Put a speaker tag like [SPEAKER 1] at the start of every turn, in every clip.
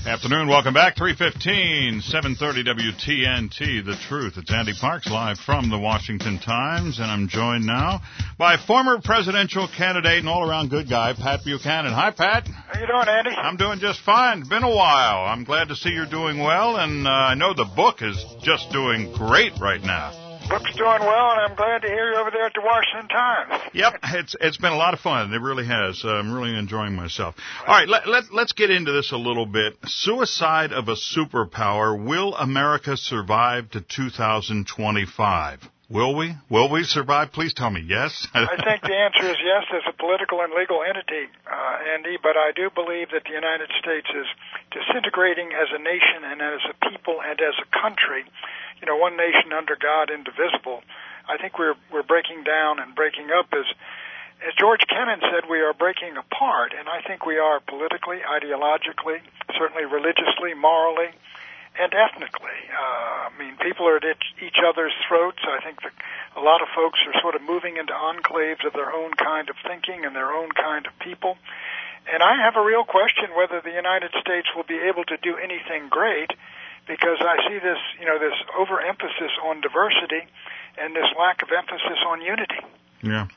[SPEAKER 1] Afternoon, welcome back. 3:15, 7:30 WTNT, The Truth. It's Andy Parks live from the Washington Times, and I'm joined now by former presidential candidate and all-around good guy, Pat Buchanan. Hi, Pat.
[SPEAKER 2] How you doing, Andy?
[SPEAKER 1] I'm doing just fine. Been a while. I'm glad to see you're doing well, and I know the book is just doing great right now.
[SPEAKER 2] Book's doing well, and I'm glad to hear you over there at the Washington Times.
[SPEAKER 1] Yep, it's been a lot of fun. It really has. I'm really enjoying myself. All right, let's get into this a little bit. Suicide of a superpower. Will America survive to 2025? Will we? Will we survive? Please tell me yes.
[SPEAKER 2] I think the answer is yes as a political and legal entity, Andy, but I do believe that the United States is disintegrating as a nation and as a people and as a country. You know, one nation under God, indivisible. I think we're breaking down and breaking up as George Kennan said, we are breaking apart, and I think we are politically, ideologically, certainly religiously, morally, and ethnically. I mean, people are at each other's throats. I think that a lot of folks are sort of moving into enclaves of their own kind of thinking and their own kind of people. And I have a real question whether the United States will be able to do anything great, because I see this, this overemphasis on diversity and this lack of emphasis on unity.
[SPEAKER 1] Yeah.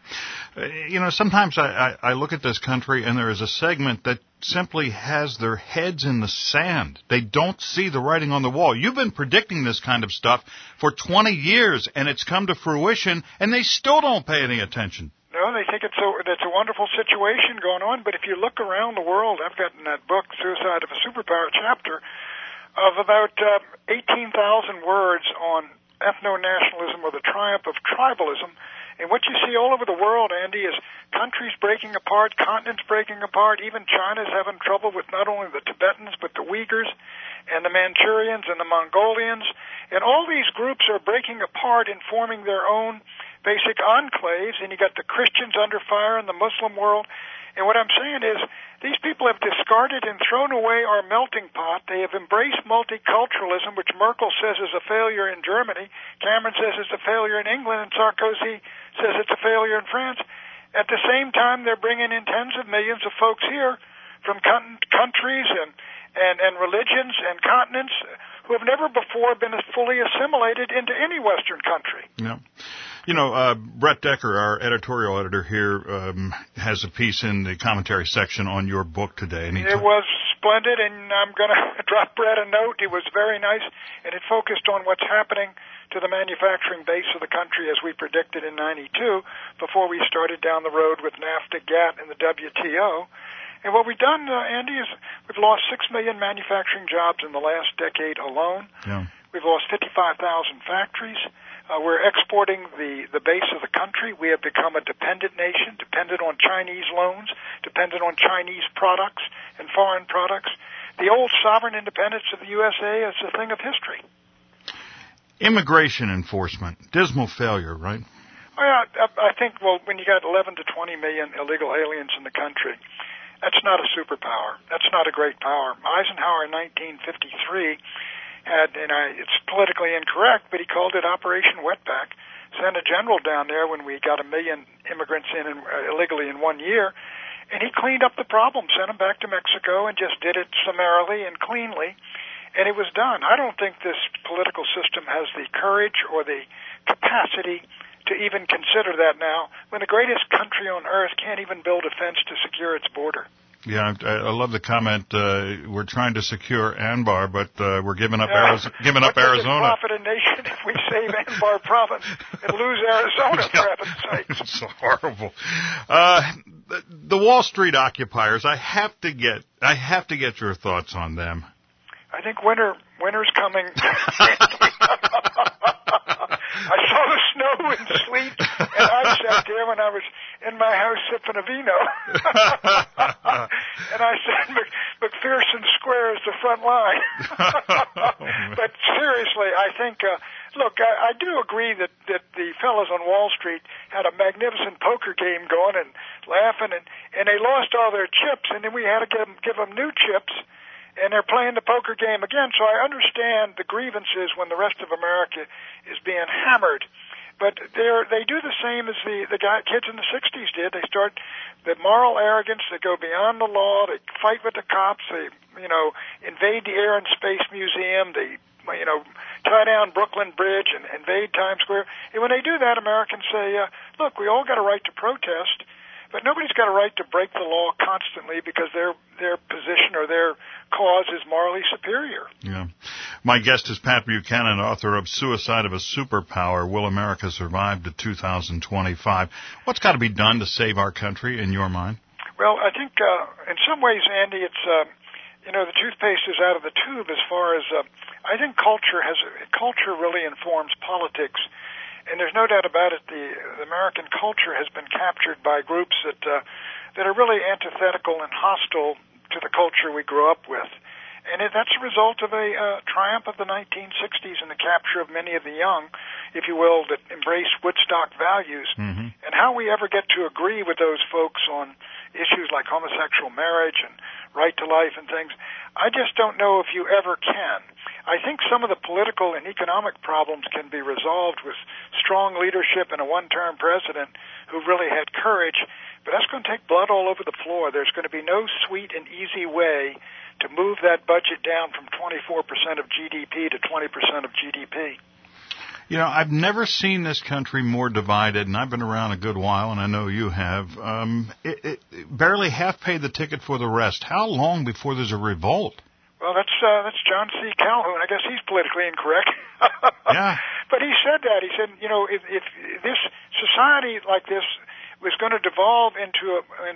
[SPEAKER 1] Sometimes I look at this country and there is a segment that simply has their heads in the sand. They don't see the writing on the wall. You've been predicting this kind of stuff for 20 years, and it's come to fruition, and they still don't pay any attention.
[SPEAKER 2] No, they think it's a wonderful situation going on, but if you look around the world, I've got in that book, Suicide of a Superpower chapter, of about 18,000 words on ethno-nationalism or the triumph of tribalism. And what you see all over the world, Andy, is countries breaking apart, continents breaking apart. Even China's having trouble with not only the Tibetans, but the Uyghurs and the Manchurians and the Mongolians. And all these groups are breaking apart and forming their own basic enclaves. And you got the Christians under fire in the Muslim world. And what I'm saying is, these people have discarded and thrown away our melting pot. They have embraced multiculturalism, which Merkel says is a failure in Germany, Cameron says it's a failure in England, and Sarkozy says it's a failure in France. At the same time, they're bringing in tens of millions of folks here from countries and religions and continents who have never before been fully assimilated into any Western country.
[SPEAKER 1] Yeah. Brett Decker, our editorial editor here, has a piece in the commentary section on your book today. And
[SPEAKER 2] it was splendid, and I'm going to drop Brett a note. It was very nice, and it focused on what's happening to the manufacturing base of the country as we predicted in '92 before we started down the road with NAFTA, GATT, and the WTO. And what we've done, Andy, is we've lost 6 million manufacturing jobs in the last decade alone.
[SPEAKER 1] Yeah.
[SPEAKER 2] We've lost 55,000 factories. We're exporting the base of the country. We have become a dependent nation, dependent on Chinese loans, dependent on Chinese products and foreign products. The old sovereign independence of the USA is a thing of history.
[SPEAKER 1] Immigration enforcement, dismal failure, right?
[SPEAKER 2] Well, I think, when you got 11 to 20 million illegal aliens in the country, that's not a superpower. That's not a great power. Eisenhower in 1953 it's politically incorrect, but he called it Operation Wetback. Sent a general down there when we got 1 million immigrants in illegally in 1 year, and he cleaned up the problem, sent them back to Mexico, and just did it summarily and cleanly, and it was done. I don't think this political system has the courage or the capacity to even consider that now, when the greatest country on earth can't even build a fence to secure its border.
[SPEAKER 1] Yeah, I love the comment. We're trying to secure Anbar, but we're giving up Arizona.
[SPEAKER 2] What does it profit a nation if we save Anbar province and lose Arizona, for heaven's sakes?
[SPEAKER 1] It's horrible. The Wall Street occupiers. I have to get your thoughts on them.
[SPEAKER 2] I think winter's coming. I saw the snow and sleet and ice out there when I was in my house sipping a vino. And I said, McPherson Square is the front line. But seriously, I think, I do agree that the fellas on Wall Street had a magnificent poker game going and laughing, and they lost all their chips, and then we had to give them new chips. And they're playing the poker game again, so I understand the grievances when the rest of America is being hammered But they do the same as the kids in the 60s did. They start the moral arrogance. They go beyond the law. They fight with the cops. They, invade the Air and Space Museum. They, tie down Brooklyn Bridge and invade Times Square. And when they do that, Americans say, look, we all got a right to protest, but nobody's got a right to break the law constantly because their position or their cause is morally superior.
[SPEAKER 1] Yeah. My guest is Pat Buchanan, author of Suicide of a Superpower, Will America Survive to 2025? What's got to be done to save our country, in your mind?
[SPEAKER 2] Well, I think in some ways, Andy, it's, the toothpaste is out of the tube as far as, I think culture really informs politics. And there's no doubt about it, the American culture has been captured by groups that are really antithetical and hostile to the culture we grew up with. And that's a result of a triumph of the 1960s and the capture of many of the young, if you will, that embrace Woodstock values. Mm-hmm. And how we ever get to agree with those folks on issues like homosexual marriage and right to life and things, I just don't know if you ever can. I think some of the political and economic problems can be resolved with strong leadership and a one-term president who really had courage, but that's going to take blood all over the floor. There's going to be no sweet and easy way to move that budget down from 24% of GDP to 20% of GDP.
[SPEAKER 1] I've never seen this country more divided, and I've been around a good while, and I know you have. Barely half paid the ticket for the rest. How long before there's a revolt?
[SPEAKER 2] Well, that's John C. Calhoun. I guess he's politically incorrect.
[SPEAKER 1] Yeah.
[SPEAKER 2] But he said that. He said, if this society like this was going to devolve into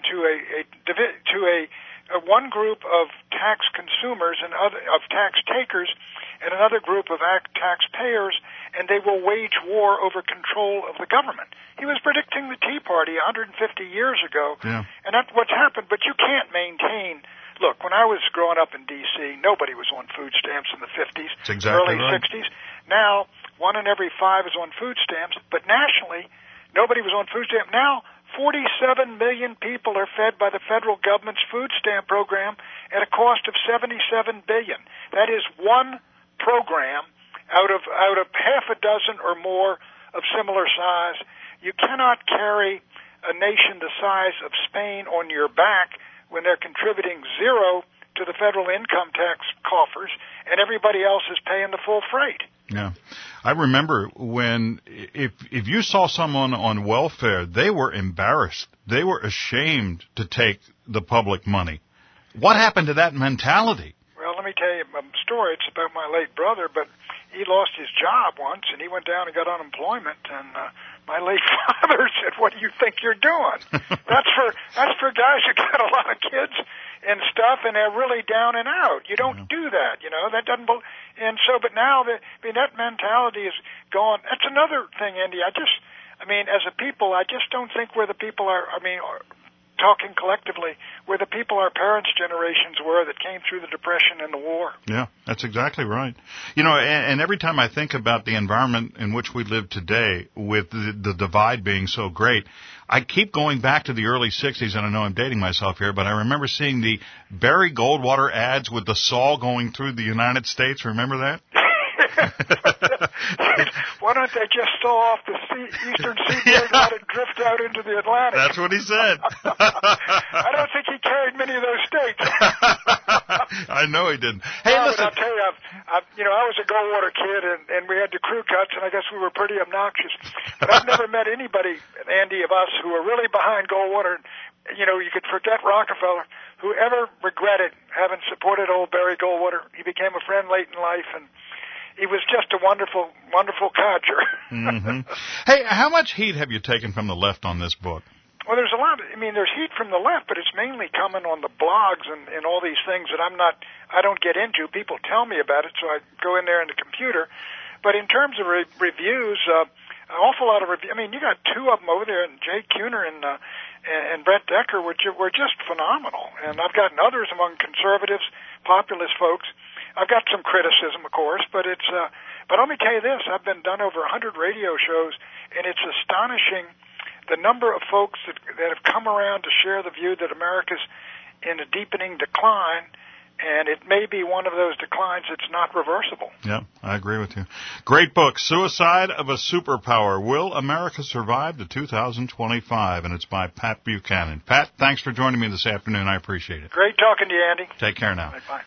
[SPEAKER 2] a one group of tax consumers and of tax takers and another group of taxpayers, and they will wage war over control of the government. He was predicting the Tea Party 150 years ago,
[SPEAKER 1] yeah.
[SPEAKER 2] And that's what's happened. But you can't maintain. Look, when I was growing up in D.C., nobody was on food stamps in the 50s,
[SPEAKER 1] exactly
[SPEAKER 2] early
[SPEAKER 1] right.
[SPEAKER 2] 60s. Now, 1 in every 5 is on food stamps, but nationally, nobody was on food stamps. Now, 47 million people are fed by the federal government's food stamp program at a cost of $77 billion. That is one program out of half a dozen or more of similar size. You cannot carry a nation the size of Spain on your back when they're contributing zero to the federal income tax coffers and everybody else is paying the full freight.
[SPEAKER 1] Yeah. I remember when, if you saw someone on welfare, they were embarrassed. They were ashamed to take the public money. What happened to that mentality?
[SPEAKER 2] Well, let me tell you a story. It's about my late brother, but he lost his job once, and he went down and got unemployment, and my late father said, "What do you think you're doing?" That's for guys who got a lot of kids and stuff, and they're really down and out. You don't do that, That doesn't. And so, but now that mentality is gone. That's another thing, Andy. As a people, I just don't think where the people are. Talking collectively, where the people our parents' generations were that came through the Depression and the war.
[SPEAKER 1] Yeah, that's exactly right. And every time I think about the environment in which we live today, with the divide being so great, I keep going back to the early 60s, and I know I'm dating myself here, but I remember seeing the Barry Goldwater ads with the saw going through the United States. Remember that?
[SPEAKER 2] Why don't they just saw off the eastern seaboard and let it drift out into the Atlantic?
[SPEAKER 1] That's what he said.
[SPEAKER 2] I don't think he carried many of those states.
[SPEAKER 1] I know he didn't. Hey, listen.
[SPEAKER 2] But I'll tell you, I was a Goldwater kid, and we had the crew cuts, and I guess we were pretty obnoxious. But I've never met anybody, Andy, of us who were really behind Goldwater. You could forget Rockefeller. Whoever regretted having supported old Barry Goldwater, he became a friend late in life, and he was just a wonderful, wonderful codger.
[SPEAKER 1] Mm-hmm. Hey, how much heat have you taken from the left on this book?
[SPEAKER 2] Well, there's a lot. There's heat from the left, but it's mainly coming on the blogs and all these things that I don't get into. People tell me about it, so I go in there in the computer. But in terms of reviews, an awful lot of reviews. You got two of them over there, and Jay Kuhner and Brett Decker were just phenomenal. And I've gotten others among conservatives, populist folks. I've got some criticism, of course, but but let me tell you this: I've done over 100 radio shows, and it's astonishing the number of folks that have come around to share the view that America's in a deepening decline, and it may be one of those declines that's not reversible.
[SPEAKER 1] Yeah, I agree with you. Great book, Suicide of a Superpower, Will America Survive to 2025? And it's by Pat Buchanan. Pat, thanks for joining me this afternoon. I appreciate it.
[SPEAKER 2] Great talking to you, Andy.
[SPEAKER 1] Take care now.
[SPEAKER 2] Bye.